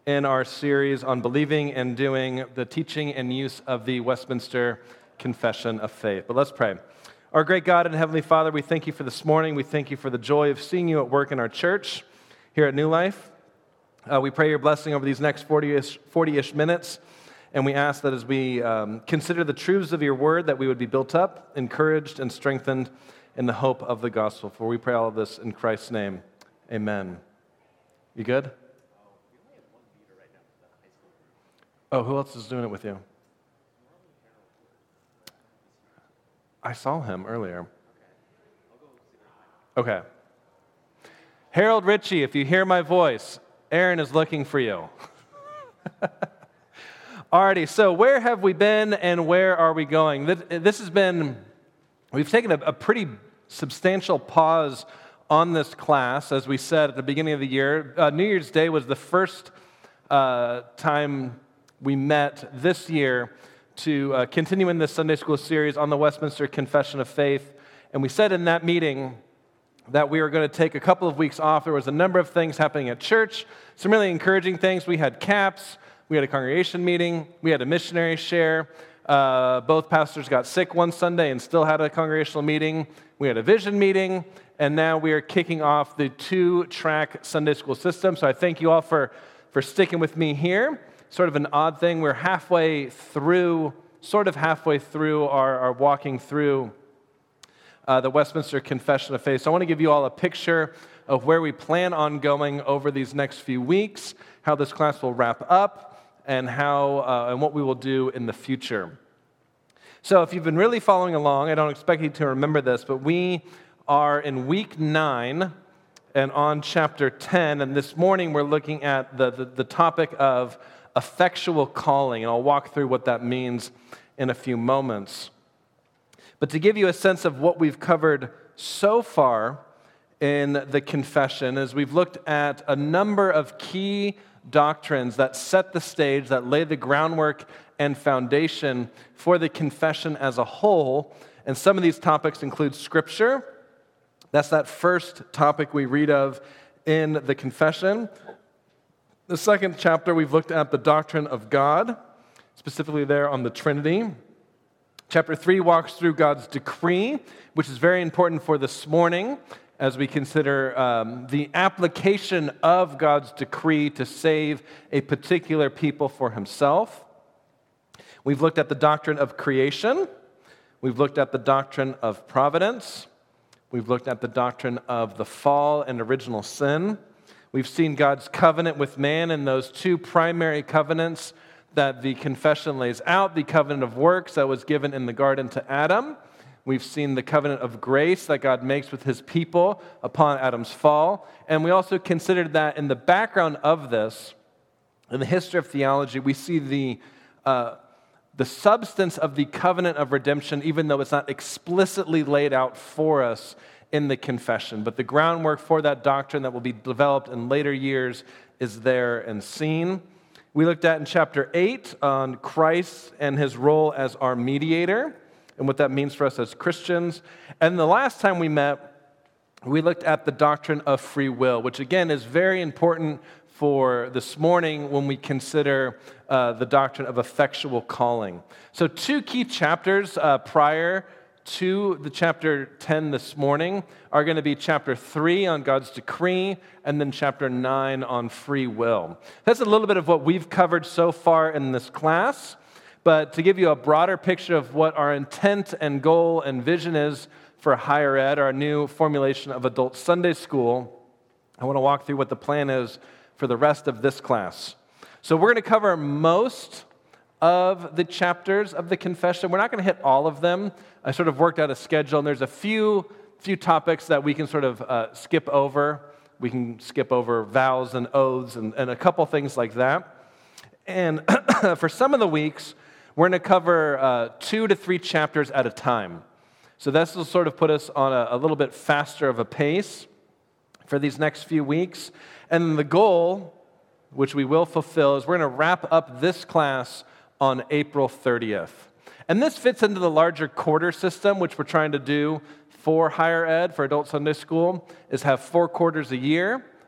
in our series on believing and doing the teaching and use of the Westminster Confession of Faith. But let's pray. Our great God and Heavenly Father, we thank you for this morning. We thank you for the joy of seeing you at work in our church here at New Life. We pray your blessing over these next 40-ish minutes, and we ask that as we consider the truths of your word, that we would be built up, encouraged, and strengthened in the hope of the gospel. For we pray all of this in Christ's name. Amen. You good? Oh, who else is doing it with you? I saw him earlier. Okay. Harold Ritchie, if you hear my voice, Aaron is looking for you. Alrighty, so where have we been and where are we going? We've taken a pretty substantial pause on this class. As we said at the beginning of the year, New Year's Day was the first time we met this year to continue in this Sunday school series on the Westminster Confession of Faith. And we said in that meeting that we were going to take a couple of weeks off. There was a number of things happening at church, some really encouraging things. We had CAPS, we had a congregation meeting, we had a missionary share. Both pastors got sick one Sunday and still had a congregational meeting. We had a vision meeting, and now we are kicking off the 2-track Sunday school system. So I thank you all for sticking with me here. Sort of an odd thing, we're halfway through our walking through the Westminster Confession of Faith. So I want to give you all a picture of where we plan on going over these next few weeks, how this class will wrap up, and and what we will do in the future. So if you've been really following along, I don't expect you to remember this, but we are in week 9 and on chapter 10, and this morning we're looking at the topic of effectual calling, and I'll walk through what that means in a few moments. But to give you a sense of what we've covered so far in the confession, is we've looked at a number of key doctrines that set the stage, that lay the groundwork and foundation for the confession as a whole. And some of these topics include Scripture. That's that first topic we read of in the confession. The second chapter, we've looked at the doctrine of God, specifically there on the Trinity. Chapter 3 walks through God's decree, which is very important for this morning as we consider the application of God's decree to save a particular people for himself. We've looked at the doctrine of creation. We've looked at the doctrine of providence. We've looked at the doctrine of the fall and original sin. We've seen God's covenant with man in those 2 primary covenants that the confession lays out, the covenant of works that was given in the garden to Adam. We've seen the covenant of grace that God makes with his people upon Adam's fall. And we also considered that in the background of this, in the history of theology, we see the substance of the covenant of redemption, even though it's not explicitly laid out for us in the confession. But the groundwork for that doctrine that will be developed in later years is there and seen. We looked at in chapter 8 on Christ and his role as our mediator and what that means for us as Christians. And the last time we met, we looked at the doctrine of free will, which again is very important for this morning when we consider the doctrine of effectual calling. So 2 key chapters prior to the chapter 10 this morning are going to be chapter 3 on God's decree and then chapter 9 on free will. That's a little bit of what we've covered so far in this class, but to give you a broader picture of what our intent and goal and vision is for higher ed, our new formulation of adult Sunday school, I want to walk through what the plan is for the rest of this class. So we're going to cover most of the chapters of the confession. We're not going to hit all of them. I sort of worked out a schedule, and there's a few topics that we can sort of skip over. We can skip over vows and oaths and a couple things like that. And for some of the weeks, we're going to cover 2 to 3 chapters at a time. So this will sort of put us on a little bit faster of a pace for these next few weeks. And the goal, which we will fulfill, is we're going to wrap up this class on April 30th. And this fits into the larger quarter system, which we're trying to do for higher ed, for adult Sunday school, is have 4 quarters a year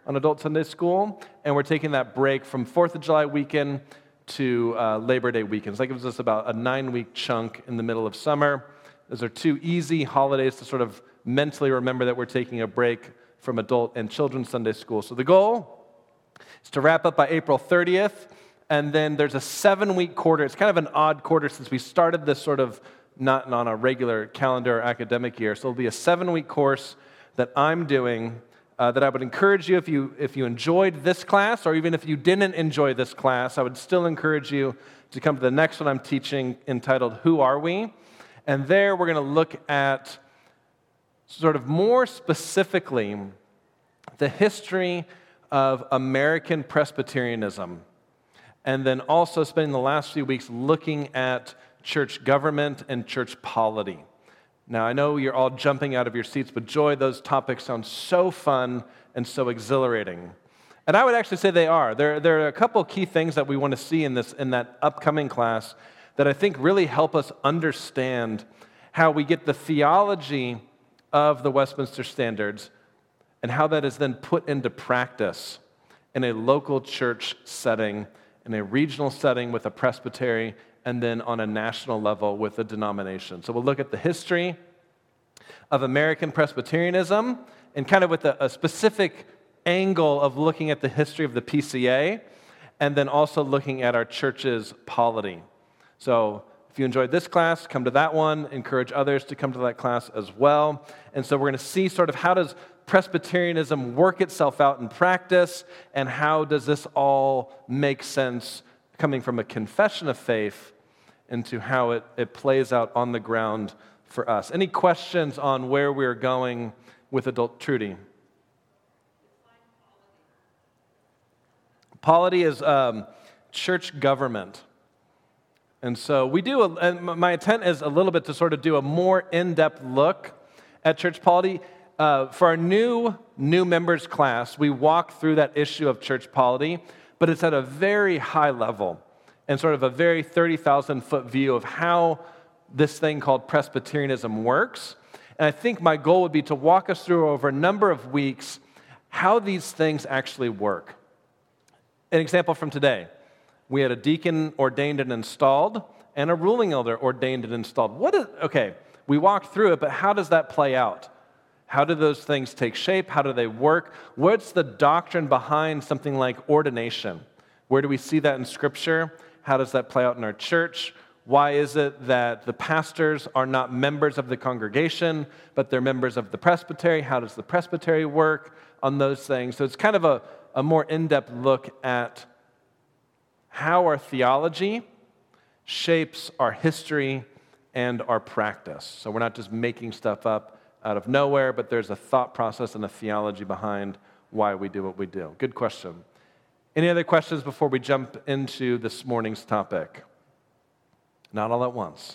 on Adult Sunday School, and we're taking that break from 4th of July weekend to Labor Day weekend. So that gives us about a 9-week chunk in the middle of summer. Those are 2 easy holidays to sort of mentally remember that we're taking a break from adult and children's Sunday school. So the goal is to wrap up by April 30th, and then there's a 7-week quarter. It's kind of an odd quarter since we started this sort of not on a regular calendar or academic year. So it'll be a 7-week course that I'm doing that I would encourage you, if you enjoyed this class, or even if you didn't enjoy this class, I would still encourage you to come to the next one I'm teaching entitled, Who Are We? And there we're going to look at sort of more specifically the history of American Presbyterianism, and then also spending the last few weeks looking at church government and church polity. Now, I know you're all jumping out of your seats, but joy, those topics sound so fun and so exhilarating. And I would actually say they are. There are a couple key things that we want to see in that upcoming class that I think really help us understand how we get the theology of the Westminster Standards and how that is then put into practice in a local church setting, in a regional setting with a presbytery, and then on a national level with a denomination. So we'll look at the history of American Presbyterianism and kind of with a specific angle of looking at the history of the PCA, and then also looking at our church's polity. So if you enjoyed this class, come to that one. Encourage others to come to that class as well. And so we're going to see sort of how does Presbyterianism work itself out in practice, and how does this all make sense coming from a confession of faith into how it plays out on the ground for us. Any questions on where we're going with adult Trudy? Polity is church government. And so we do, and my intent is a little bit to sort of do a more in-depth look at church polity. For our new members class, we walk through that issue of church polity, but it's at a very high level and sort of a very 30,000-foot view of how this thing called Presbyterianism works. And I think my goal would be to walk us through over a number of weeks how these things actually work. An example from today. We had a deacon ordained and installed, and a ruling elder ordained and installed. We walked through it, but how does that play out? How do those things take shape? How do they work? What's the doctrine behind something like ordination? Where do we see that in Scripture? How does that play out in our church? Why is it that the pastors are not members of the congregation, but they're members of the presbytery? How does the presbytery work on those things? So it's kind of a more in-depth look at how our theology shapes our history and our practice. So we're not just making stuff up out of nowhere, but there's a thought process and a theology behind why we do what we do. Good question. Any other questions before we jump into this morning's topic? Not all at once.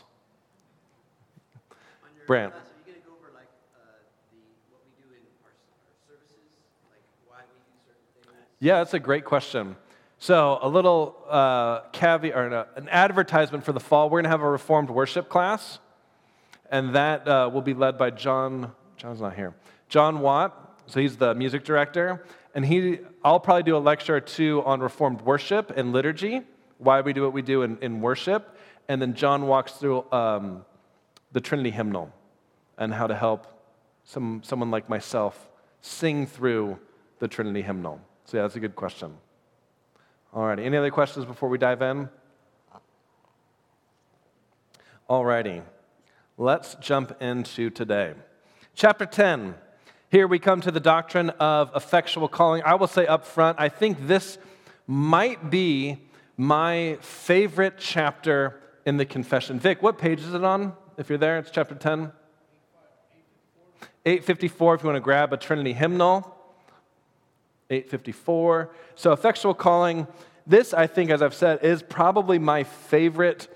Brant. Class, are you going to go over what we do in our services, like why we do certain things? Yeah, that's a great question. So a little caveat or an advertisement for the fall. We're going to have a Reformed worship class, and that will be led by John. John's not here. John Watt. So he's the music director, and I'll probably do a lecture or two on Reformed worship and liturgy, why we do what we do in worship, and then John walks through the Trinity hymnal and how to help someone like myself sing through the Trinity hymnal. So yeah, that's a good question. All righty, any other questions before we dive in? All righty, let's jump into today. Chapter 10. Here we come to the doctrine of effectual calling. I will say up front, I think this might be my favorite chapter in the confession. Vic, what page is it on? If you're there, it's chapter 10. 854, if you want to grab a Trinity hymnal. 854. So effectual calling, this I think, as I've said, is probably my favorite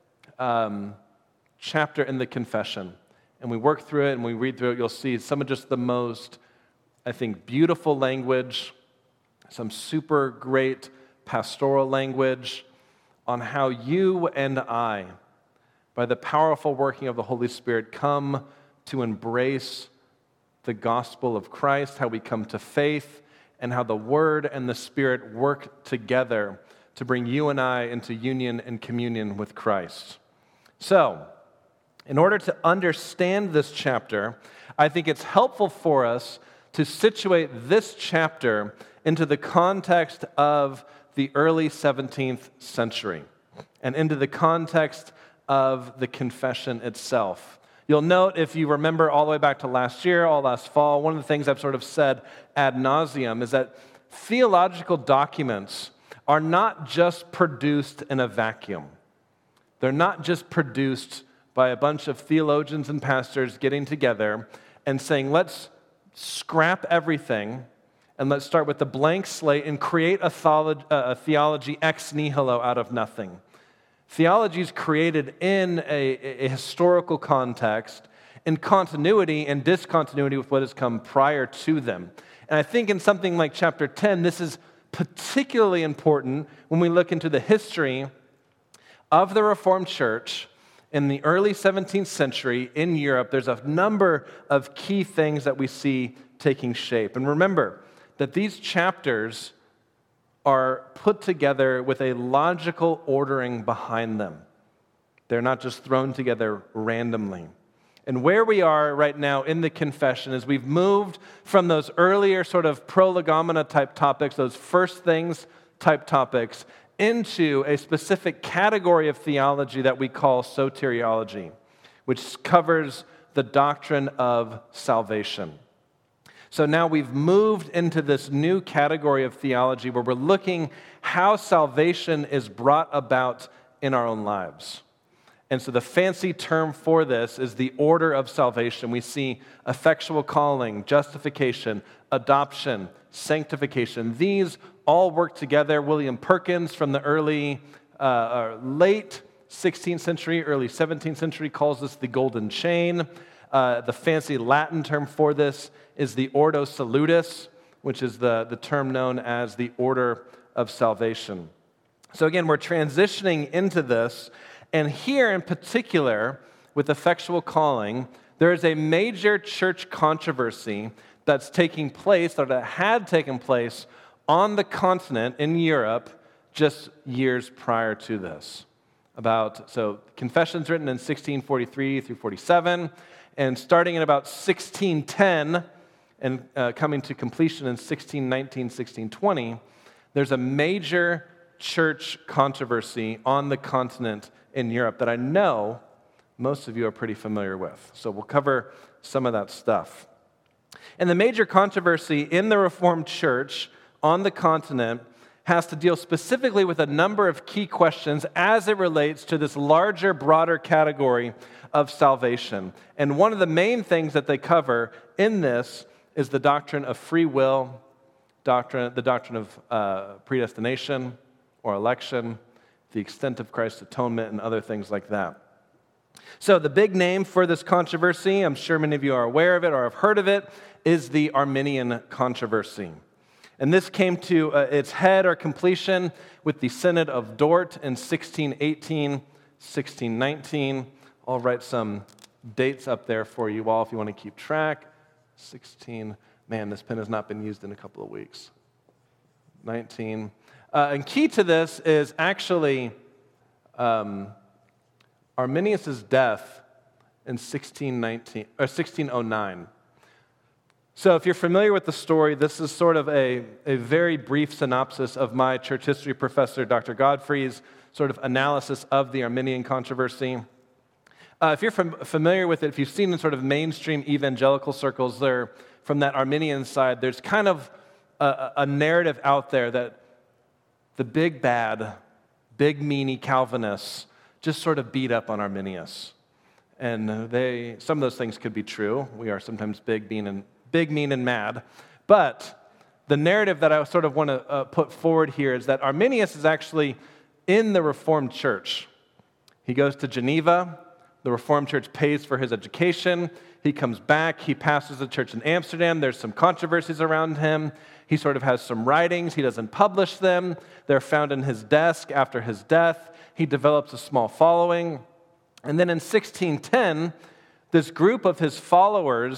chapter in the confession. And we work through it and we read through it, you'll see some of just the most, I think, beautiful language, some super great pastoral language on how you and I, by the powerful working of the Holy Spirit, come to embrace the gospel of Christ, how we come to faith, and how the Word and the Spirit work together to bring you and I into union and communion with Christ. So, in order to understand this chapter, I think it's helpful for us to situate this chapter into the context of the early 17th century and into the context of the confession itself. You'll note, if you remember all the way back to last year, all last fall, one of the things I've sort of said ad nauseum is that theological documents are not just produced in a vacuum. They're not just produced by a bunch of theologians and pastors getting together and saying, let's scrap everything and let's start with a blank slate and create a theology ex nihilo out of nothing. Theology is created in a historical context, in continuity and discontinuity with what has come prior to them. And I think in something like chapter 10, this is particularly important when we look into the history of the Reformed Church in the early 17th century in Europe. There's a number of key things that we see taking shape. And remember that these chapters are put together with a logical ordering behind them. They're not just thrown together randomly. And where we are right now in the confession is we've moved from those earlier sort of prolegomena type topics, those first things type topics, into a specific category of theology that we call soteriology, which covers the doctrine of salvation. So now we've moved into this new category of theology where we're looking how salvation is brought about in our own lives. And so the fancy term for this is the order of salvation. We see effectual calling, justification, adoption, sanctification. These all work together. William Perkins from the late 16th century, early 17th century calls this the golden chain. The fancy Latin term for this is the Ordo Salutis, which is the term known as the order of salvation. So again, we're transitioning into this, and here in particular, with effectual calling, there is a major church controversy that's taking place, or that had taken place, on the continent in Europe just years prior to this. So Confession's written in 1643 through 47, and starting in about 1610 and coming to completion in 1619, 1620, there's a major church controversy on the continent in Europe that I know most of you are pretty familiar with. So we'll cover some of that stuff. And the major controversy in the Reformed Church on the continent has to deal specifically with a number of key questions as it relates to this larger, broader category of salvation. And one of the main things that they cover in this is the doctrine of free will, the doctrine of predestination or election, the extent of Christ's atonement, and other things like that. So the big name for this controversy, I'm sure many of you are aware of it or have heard of it, is the Arminian controversy. And this came to its head or completion with the Synod of Dort in 1618, 1619. I'll write some dates up there for you all if you want to keep track. 16, man, this pen has not been used in a couple of weeks. 19. And key to this is actually Arminius' death in 1609. So if you're familiar with the story, this is sort of a very brief synopsis of my church history professor, Dr. Godfrey's sort of analysis of the Arminian controversy. If you're familiar with it, if you've seen in sort of mainstream evangelical circles there, from that Arminian side, there's kind of a narrative out there that the big bad, big meanie Calvinists just sort of beat up on Arminius. And some of those things could be true. We are sometimes big, mean, and mad. But the narrative that I sort of want to put forward here is that Arminius is actually in the Reformed Church. He goes to Geneva. The Reformed Church pays for his education. He comes back. He pastors a church in Amsterdam. There's some controversies around him. He sort of has some writings. He doesn't publish them. They're found in his desk after his death. He develops a small following. And then in 1610, this group of his followers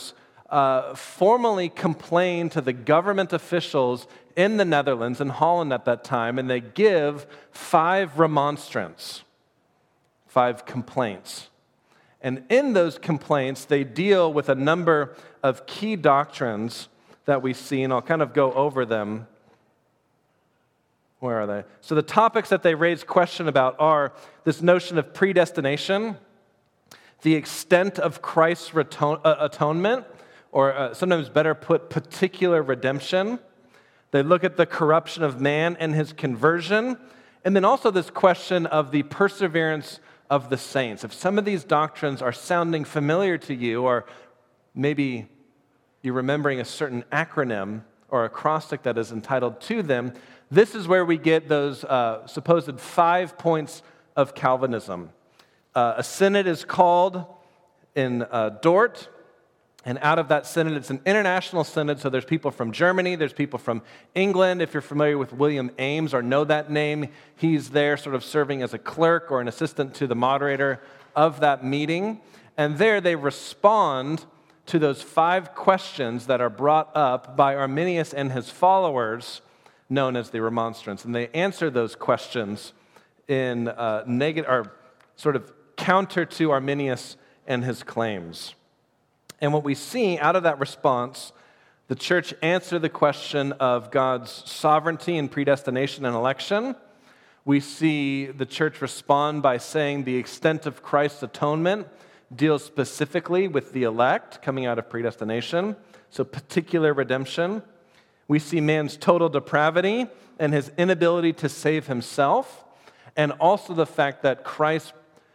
formally complain to the government officials in the Netherlands and Holland at that time, and they give 5 remonstrants, 5 complaints. And in those complaints, they deal with a number of key doctrines that we see, and I'll kind of go over them. Where are they? So the topics that they raise question about are this notion of predestination, the extent of Christ's atonement, or sometimes better put, particular redemption. They look at the corruption of man and his conversion, and then also this question of the perseverance of the saints. If some of these doctrines are sounding familiar to you, or maybe you're remembering a certain acronym or acrostic that is entitled to them, this is where we get those supposed 5 points of Calvinism. A synod is called in Dort, and out of that synod, it's an international synod, so there's people from Germany, there's people from England. If you're familiar with William Ames or know that name, he's there sort of serving as a clerk or an assistant to the moderator of that meeting. And there they respond to those 5 questions that are brought up by Arminius and his followers, known as the Remonstrants. And they answer those questions in negative, or sort of counter to Arminius and his claims. And what we see out of that response, the church answer the question of God's sovereignty and predestination and election. We see the church respond by saying the extent of Christ's atonement deals specifically with the elect coming out of predestination, so particular redemption. We see man's total depravity and his inability to save himself, and also the fact that Christ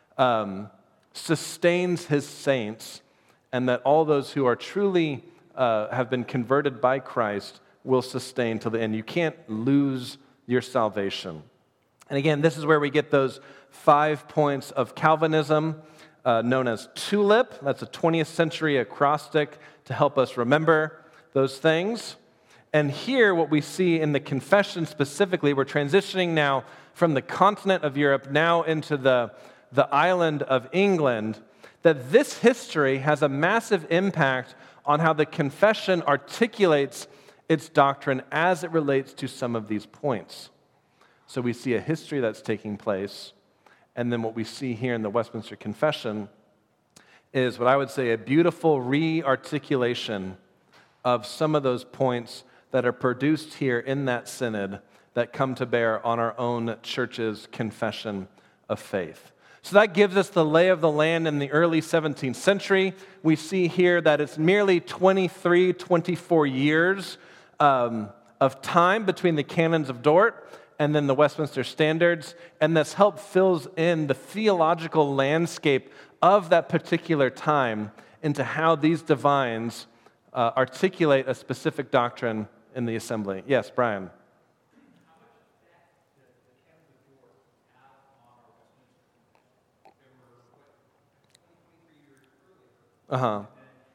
sustains his saints, and that all those who are truly have been converted by Christ will sustain till the end. You can't lose your salvation. And again, this is where we get those 5 points of Calvinism, known as TULIP. That's a 20th century acrostic to help us remember those things. And here, what we see in the confession specifically, we're transitioning now from the continent of Europe now into the island of England, that this history has a massive impact on how the confession articulates its doctrine as it relates to some of these points. So we see a history that's taking place, and then what we see here in the Westminster Confession is what I would say a beautiful re-articulation of some of those points that are produced here in that synod that come to bear on our own church's confession of faith. So that gives us the lay of the land in the early 17th century. We see here that it's merely 23, 24 years of time between the canons of Dort and then the Westminster Standards, and this help fills in the theological landscape of that particular time into how these divines articulate a specific doctrine in the assembly. Yes, Brian. Uh-huh.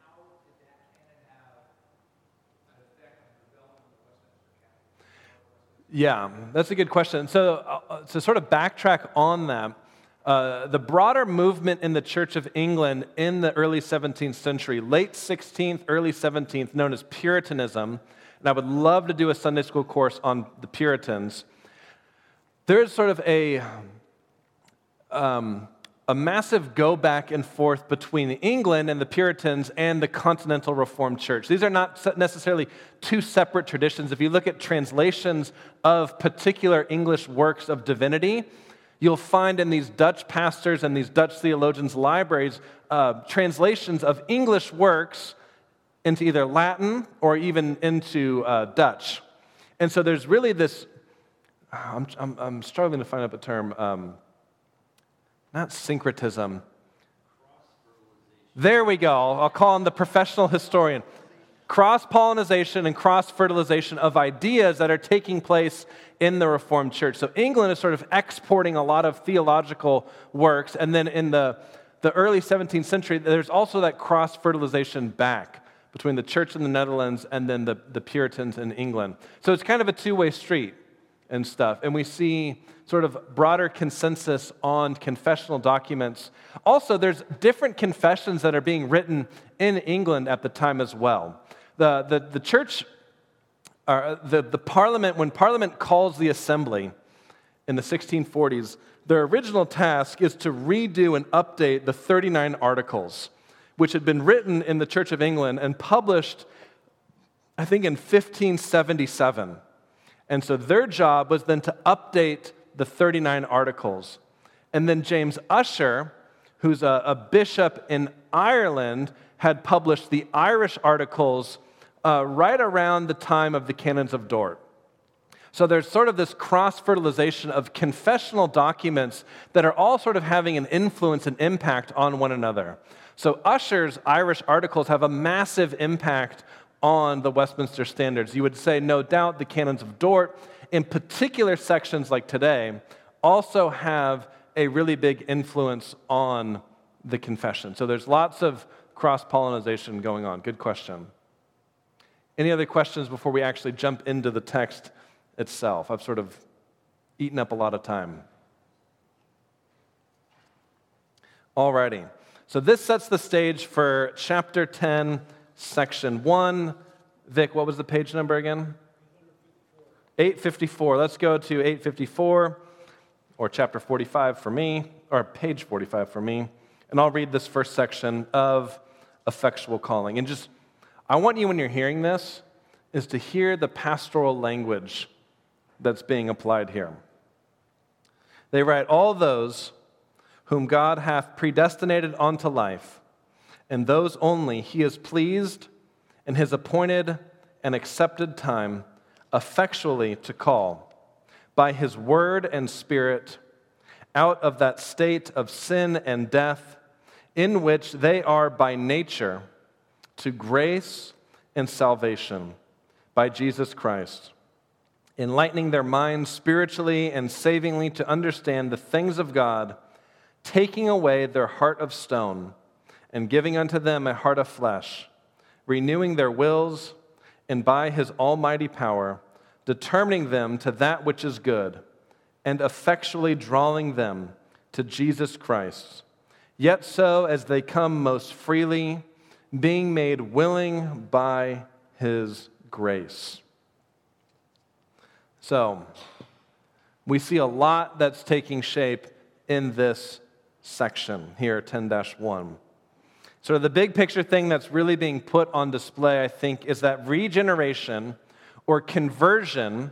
Yeah, that's a good question. So to sort of backtrack on that, the broader movement in the Church of England in the early 17th century, late 16th, early 17th, known as Puritanism, and I would love to do a Sunday school course on the Puritans. There's sort of a massive go back and forth between England and the Puritans and the Continental Reformed Church. These are not necessarily 2 separate traditions. If you look at translations of particular English works of divinity, you'll find in these Dutch pastors and these Dutch theologians' libraries translations of English works into either Latin or even into Dutch. And so there's really this, I'm struggling to find out the term, not syncretism. There we go. I'll call him the professional historian. Cross-pollination and cross-fertilization of ideas that are taking place in the Reformed Church. So England is sort of exporting a lot of theological works, and then in the early 17th century, there's also that cross-fertilization back between the church in the Netherlands and then the Puritans in England. So it's kind of a two-way street. and stuff. And we see sort of broader consensus on confessional documents. Also, there's different confessions that are being written in England at the time as well. The church, the Parliament, when Parliament calls the Assembly in the 1640s, their original task is to redo and update the 39 Articles, which had been written in the Church of England and published, I think, in 1577. And so their job was then to update the 39 Articles. And then James Ussher, who's a bishop in Ireland, had published the Irish Articles right around the time of the Canons of Dort. So there's sort of this cross-fertilization of confessional documents that are all sort of having an influence and impact on one another. So Ussher's Irish Articles have a massive impact on the Westminster Standards. You would say, no doubt, the Canons of Dort, in particular sections like today, also have a really big influence on the confession. So there's lots of cross-pollination going on. Good question. Any other questions before we actually jump into the text itself? I've sort of eaten up a lot of time. Alrighty. So this sets the stage for chapter 10, section 1. Vic, what was the page number again? 854. Let's go to 854, or chapter 45 for me, or page 45 for me. And I'll read this first section of effectual calling. And just, I want you, when you're hearing this, is to hear the pastoral language that's being applied here. They write, all those whom God hath predestinated unto life, and those only he is pleased in his appointed and accepted time effectually to call, by his word and spirit, out of that state of sin and death in which they are by nature, to grace and salvation by Jesus Christ, enlightening their minds spiritually and savingly to understand the things of God, taking away their heart of stone and giving unto them a heart of flesh, renewing their wills, and by his almighty power, determining them to that which is good, and effectually drawing them to Jesus Christ. Yet so as they come most freely, being made willing by his grace. So, we see a lot that's taking shape in this section here, 10-1. Sort of the big picture thing that's really being put on display, I think, is that regeneration or conversion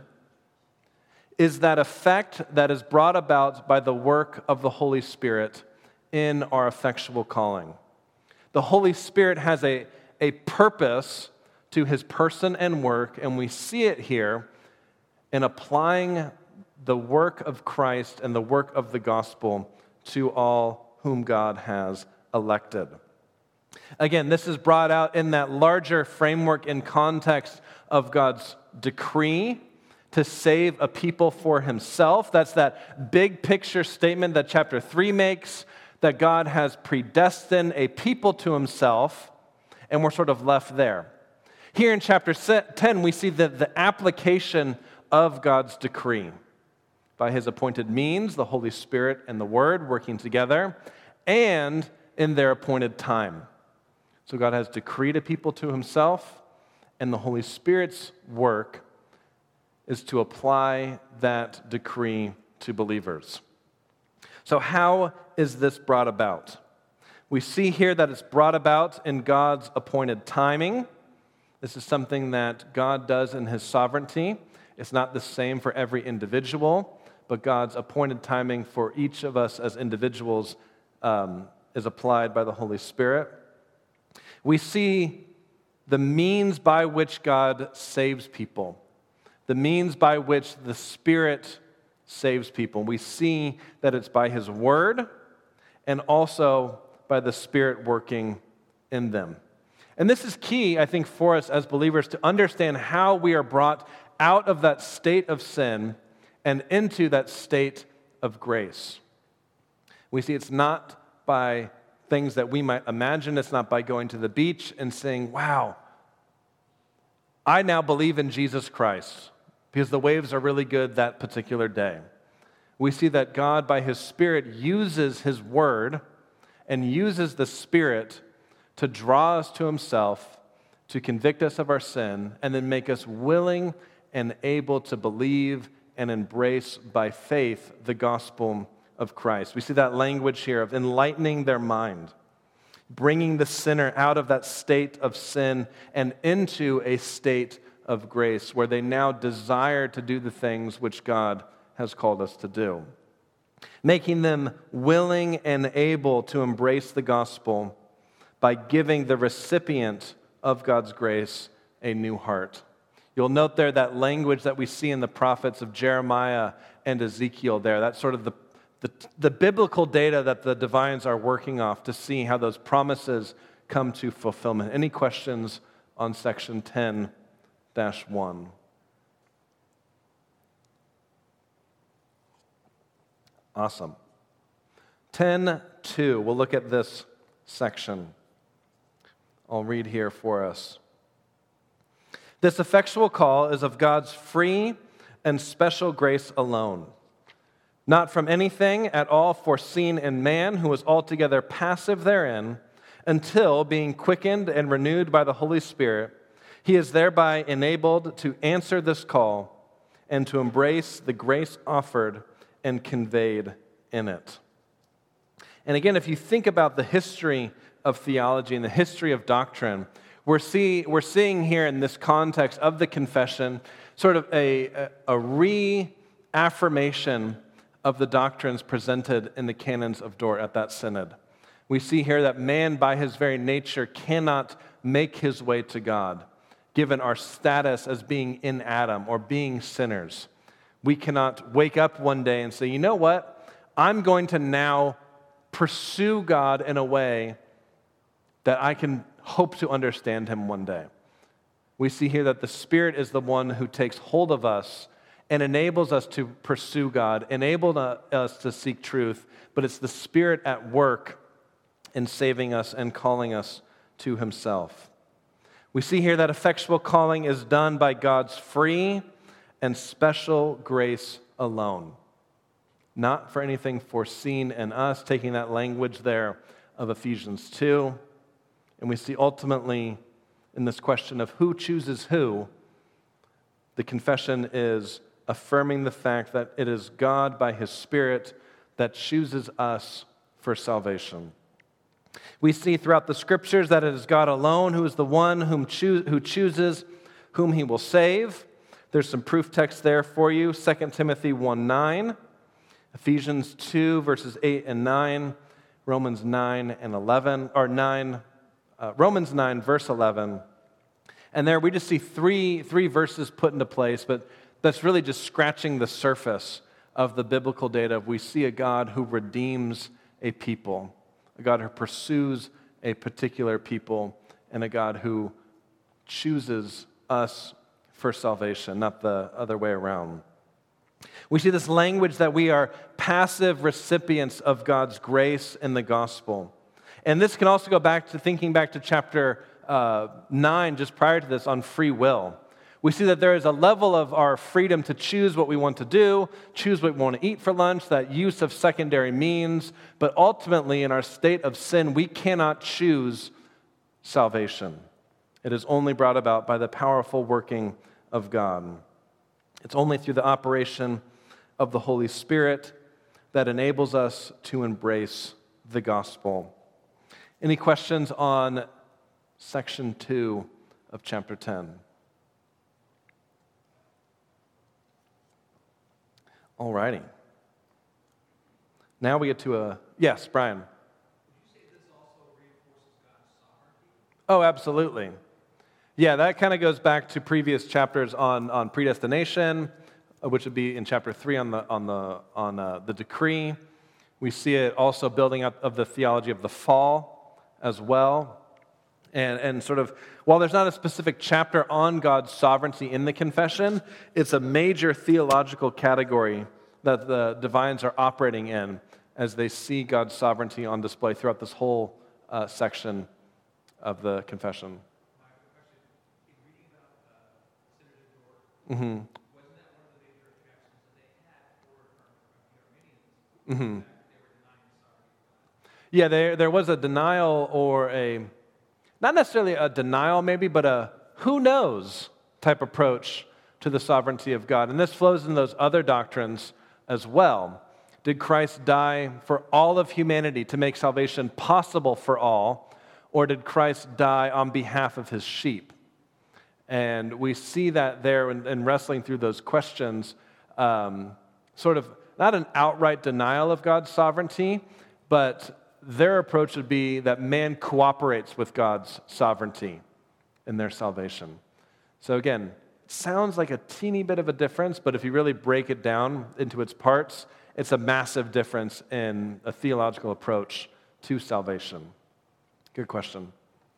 is that effect that is brought about by the work of the Holy Spirit in our effectual calling. The Holy Spirit has a purpose to his person and work, and we see it here in applying the work of Christ and the work of the gospel to all whom God has elected. Again, this is brought out in that larger framework and context of God's decree to save a people for himself. That's that big picture statement that chapter 3 makes, that God has predestined a people to himself, and we're sort of left there. Here in chapter 10, we see the application of God's decree by his appointed means, the Holy Spirit and the Word working together, and in their appointed time. So God has decreed a people to himself, and the Holy Spirit's work is to apply that decree to believers. So how is this brought about? We see here that it's brought about in God's appointed timing. This is something that God does in his sovereignty. It's not the same for every individual, but God's appointed timing for each of us as individuals is applied by the Holy Spirit. We see the means by which God saves people, the means by which the Spirit saves people. We see that it's by his word and also by the Spirit working in them. And this is key, I think, for us as believers to understand how we are brought out of that state of sin and into that state of grace. We see it's not by things that we might imagine. It's not by going to the beach and saying, wow, I now believe in Jesus Christ. because the waves are really good that particular day. We see that God, by His Spirit, uses His Word and uses the Spirit to draw us to Himself, to convict us of our sin, and then make us willing and able to believe and embrace by faith the gospel of Christ. We see that language here of enlightening their mind, bringing the sinner out of that state of sin and into a state of grace where they now desire to do the things which God has called us to do. Making them willing and able to embrace the gospel by giving the recipient of God's grace a new heart. You'll note there that language that we see in the prophets of Jeremiah and Ezekiel there. That's sort of the biblical data that the divines are working off to see how those promises come to fulfillment. Any questions on section 10-1? Awesome. 10:2, we'll look at this section. I'll read here for us. This effectual call is of God's free and special grace alone, not from anything at all foreseen in man who is altogether passive therein, until, being quickened and renewed by the Holy Spirit, he is thereby enabled to answer this call and to embrace the grace offered and conveyed in it. And again, if you think about the history of theology and the history of doctrine, we're seeing here in this context of the confession sort of a reaffirmation of the doctrines presented in the canons of Dort at that synod. We see here that man by his very nature cannot make his way to God, given our status as being in Adam or being sinners. We cannot wake up one day and say, you know what? I'm going to now pursue God in a way that I can hope to understand Him one day. We see here that the Spirit is the one who takes hold of us and enables us to pursue God, enables us to seek truth, but it's the Spirit at work in saving us and calling us to Himself. We see here that effectual calling is done by God's free and special grace alone, not for anything foreseen in us, taking that language there of Ephesians 2. And we see ultimately in this question of who chooses who, the confession is affirming the fact that it is God by His Spirit that chooses us for salvation. We see throughout the Scriptures that it is God alone who is the one who chooses whom He will save. There's some proof text there for you. 2 Timothy 1:9, Ephesians 2, verses 8 and 9, Romans 9 and 11, or 9, Romans 9, verse 11. And there we just see three verses put into place, but that's really just scratching the surface of the biblical data. We see a God who redeems a people, a God who pursues a particular people, and a God who chooses us for salvation, not the other way around. We see this language that we are passive recipients of God's grace in the gospel. And this can also go back to thinking back to chapter 9, just prior to this, on free will. We see that there is a level of our freedom to choose what we want to do, choose what we want to eat for lunch, that use of secondary means. But ultimately, in our state of sin, we cannot choose salvation. It is only brought about by the powerful working of God. It's only through the operation of the Holy Spirit that enables us to embrace the gospel. Any questions on section 2 of chapter 10? All righty. Now we get to yes, Brian. Would you say this also reinforces God's sovereignty? Oh, absolutely. Yeah, that kind of goes back to previous chapters on predestination, which would be in chapter 3 on the decree. We see it also building up of the theology of the fall as well. And sort of, while there's not a specific chapter on God's sovereignty in the confession, it's a major theological category that the divines are operating in as they see God's sovereignty on display throughout this whole section of the confession. My question, in reading about Senator Dort, wasn't that Yeah, there was a denial or not necessarily a denial maybe, but a who knows type approach to the sovereignty of God. And this flows in those other doctrines as well. Did Christ die for all of humanity to make salvation possible for all, or did Christ die on behalf of his sheep? And we see that there in wrestling through those questions, sort of not an outright denial of God's sovereignty, but their approach would be that man cooperates with God's sovereignty in their salvation. So again, it sounds like a teeny bit of a difference, but if you really break it down into its parts, it's a massive difference in a theological approach to salvation. Good question.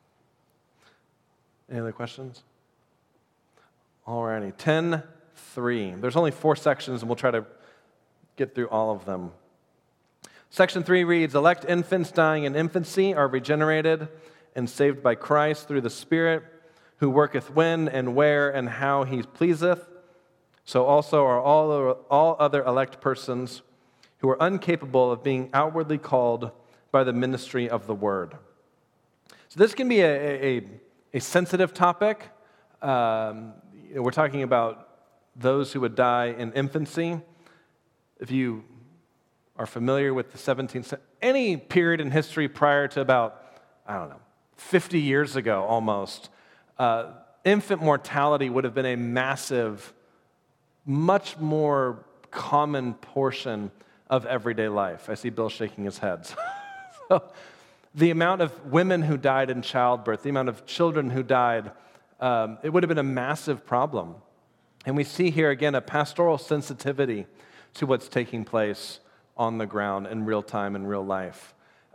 Any other questions? All righty, 10:3. There's only 4 sections, and we'll try to get through all of them. Section 3 reads, elect infants dying in infancy are regenerated and saved by Christ through the Spirit, who worketh when and where and how he pleaseth. So also are all other elect persons who are incapable of being outwardly called by the ministry of the word. So this can be a sensitive topic. We're talking about those who would die in infancy. If you are familiar with the 17th century, any period in history prior to about, 50 years ago almost, infant mortality would have been a massive, much more common portion of everyday life. I see Bill shaking his head. So, the amount of women who died in childbirth, the amount of children who died, it would have been a massive problem. And we see here again a pastoral sensitivity to what's taking place on the ground in real time, in real life.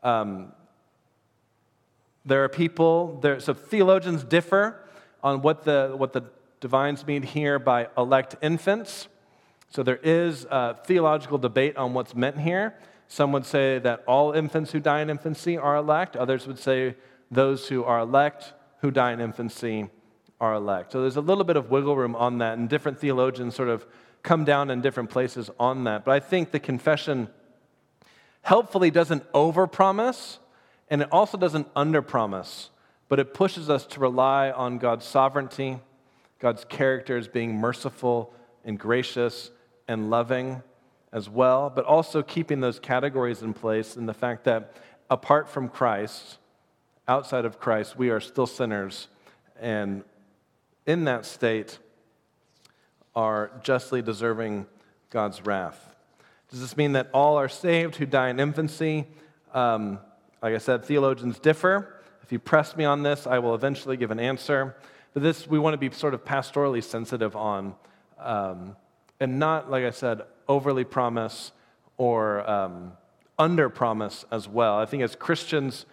There are people, so theologians differ on what the divines mean here by elect infants. So there is a theological debate on what's meant here. Some would say that all infants who die in infancy are elect. Others would say those who are elect who die in infancy are elect. So there's a little bit of wiggle room on that, and different theologians sort of come down in different places on that. But I think the confession helpfully doesn't overpromise, and it also doesn't underpromise, but it pushes us to rely on God's sovereignty, God's character as being merciful and gracious and loving as well, but also keeping those categories in place and the fact that apart from Christ, outside of Christ, we are still sinners, and in that state are justly deserving God's wrath. Does this mean that all are saved who die in infancy? Like I said, theologians differ. If you press me on this, I will eventually give an answer. But this we want to be sort of pastorally sensitive on, and not, like I said, overly promise or under promise as well. I think as Christians,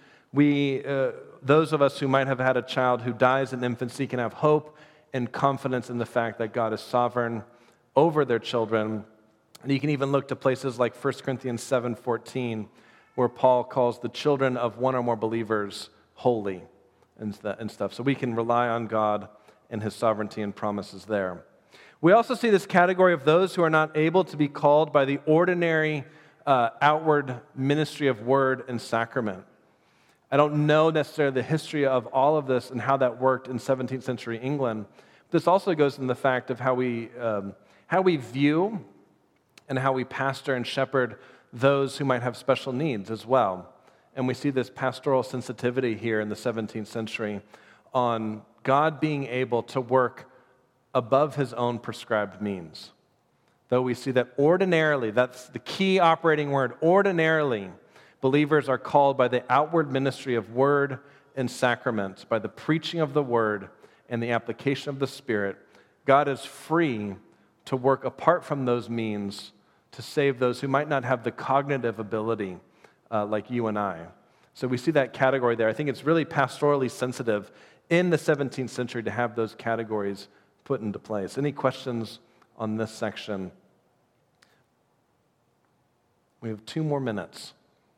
those of us who might have had a child who dies in infancy can have hope and confidence in the fact that God is sovereign over their children. And you can even look to places like 1 Corinthians 7:14, where Paul calls the children of one or more believers holy and stuff. So we can rely on God and his sovereignty and promises there. We also see this category of those who are not able to be called by the ordinary outward ministry of word and sacrament. I don't know necessarily the history of all of this and how that worked in 17th century England. This also goes in the fact of how we view and how we pastor and shepherd those who might have special needs as well. And we see this pastoral sensitivity here in the 17th century on God being able to work above his own prescribed means. Though we see that ordinarily, that's the key operating word, ordinarily, believers are called by the outward ministry of word and sacrament, by the preaching of the word and the application of the Spirit. God is free to work apart from those means to save those who might not have the cognitive ability like you and I. So we see that category there. I think it's really pastorally sensitive in the 17th century to have those categories put into place. Any questions on this section? We have 2 more minutes.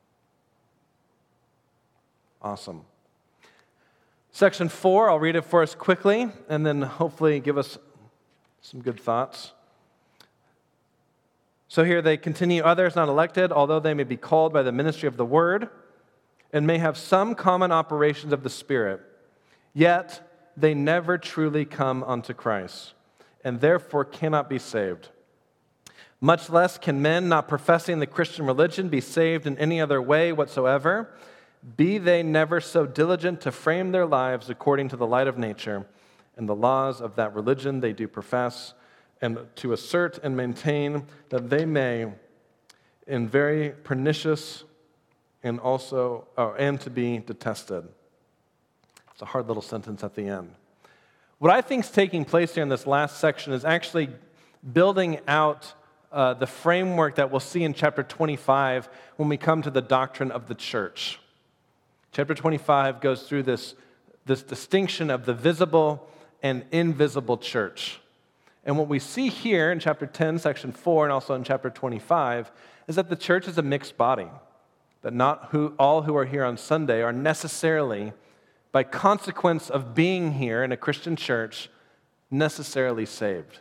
Awesome. Section 4, I'll read it for us quickly, and then hopefully give us some good thoughts. So here they continue, others not elected, although they may be called by the ministry of the word, and may have some common operations of the Spirit, yet they never truly come unto Christ, and therefore cannot be saved. Much less can men not professing the Christian religion be saved in any other way whatsoever, be they never so diligent to frame their lives according to the light of nature and the laws of that religion they do profess, and to assert and maintain that they may, in very pernicious and also and to be detested. It's a hard little sentence at the end. What I think is taking place here in this last section is actually building out the framework that we'll see in chapter 25 when we come to the doctrine of the church. Chapter 25 goes through this distinction of the visible and invisible church. And what we see here in chapter 10, section 4, and also in chapter 25, is that the church is a mixed body. That not all who are here on Sunday are necessarily, by consequence of being here in a Christian church, necessarily saved.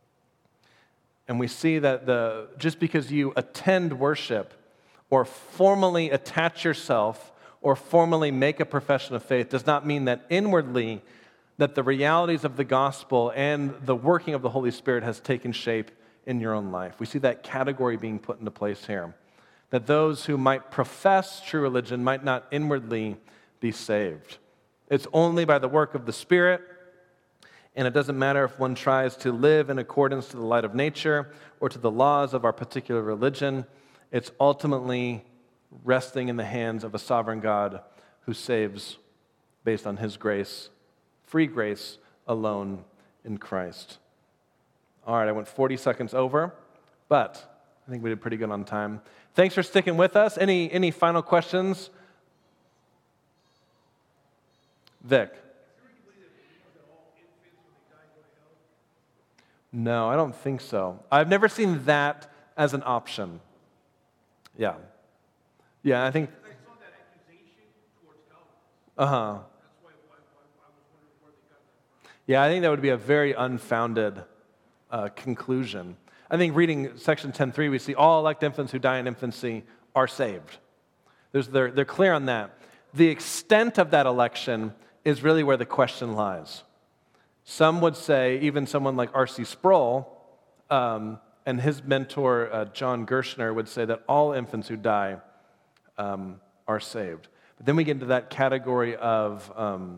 And we see that just because you attend worship or formally attach yourself or formally make a profession of faith does not mean that inwardly that the realities of the gospel and the working of the Holy Spirit has taken shape in your own life. We see that category being put into place here. That those who might profess true religion might not inwardly be saved. It's only by the work of the Spirit, and it doesn't matter if one tries to live in accordance to the light of nature or to the laws of our particular religion. It's ultimately resting in the hands of a sovereign God who saves based on His grace, free grace alone in Christ. All right, I went 40 seconds over, but I think we did pretty good on time. Thanks for sticking with us. Any final questions? Vic? No, I don't think so. I've never seen that as an option. Yeah. Yeah, I think. I saw that accusation towards Calvin. Uh-huh. That's why I was wondering where they got that from. Yeah, I think that would be a very unfounded conclusion. I think reading section 10:3, we see all elect infants who die in infancy are saved. They're clear on that. The extent of that election is really where the question lies. Some would say, even someone like R.C. Sproul and his mentor, John Gershner, would say that all infants who die are saved. But then we get into that category of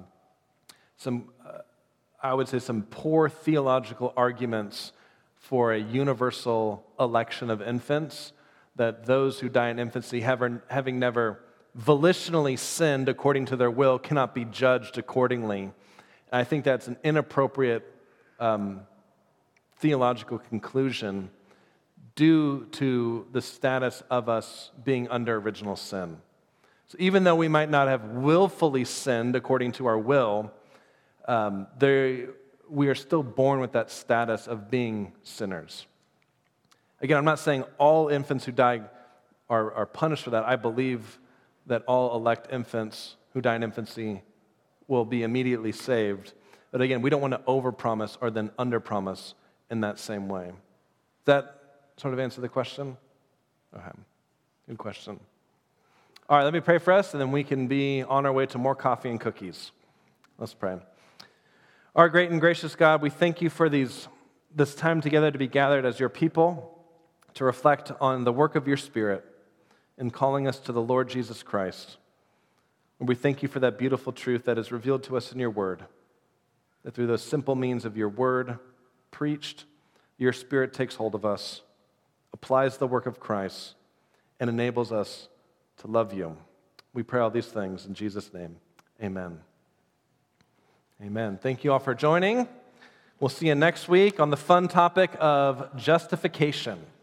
I would say some poor theological arguments for a universal election of infants, that those who die in infancy, having never volitionally sinned according to their will, cannot be judged accordingly. And I think that's an inappropriate theological conclusion due to the status of us being under original sin. So even though we might not have willfully sinned according to our will, we are still born with that status of being sinners. Again, I'm not saying all infants who die are punished for that. I believe that all elect infants who die in infancy will be immediately saved. But again, we don't want to overpromise or then underpromise in that same way. Does that sort of answer the question? Okay, good question. All right, let me pray for us, and then we can be on our way to more coffee and cookies. Let's pray. Our great and gracious God, we thank you for this time together to be gathered as your people, to reflect on the work of your Spirit in calling us to the Lord Jesus Christ. And we thank you for that beautiful truth that is revealed to us in your word, that through those simple means of your word preached, your Spirit takes hold of us, applies the work of Christ, and enables us to love you. We pray all these things in Jesus' name. Amen. Amen. Thank you all for joining. We'll see you next week on the fun topic of justification.